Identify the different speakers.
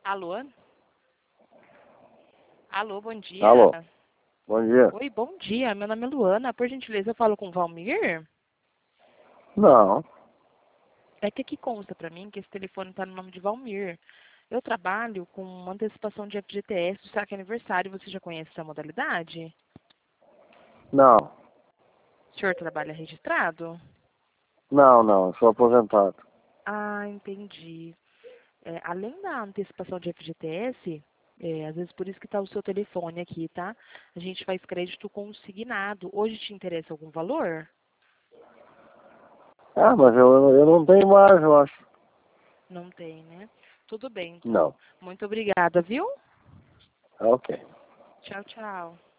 Speaker 1: Alô? Alô, bom dia.
Speaker 2: Alô, bom dia.
Speaker 1: Oi, bom dia. Meu nome é Luana. Por gentileza, eu falo com o Valmir?
Speaker 2: Não,
Speaker 1: É que aqui consta pra mim que esse telefone está no nome de Valmir. Eu trabalho com antecipação de FGTS do saque aniversário. Você já conhece essa modalidade?
Speaker 2: não,
Speaker 1: O senhor trabalha registrado?
Speaker 2: não, eu sou aposentado.
Speaker 1: Ah, entendi. Além da antecipação de FGTS, às vezes por isso que está o seu telefone aqui, tá? A gente faz crédito consignado. Hoje te interessa algum valor?
Speaker 2: Ah, mas eu não tenho mais, eu acho.
Speaker 1: Não tem, né? Tudo bem, então.
Speaker 2: Não,
Speaker 1: Muito obrigada, viu?
Speaker 2: ok.
Speaker 1: Tchau, tchau.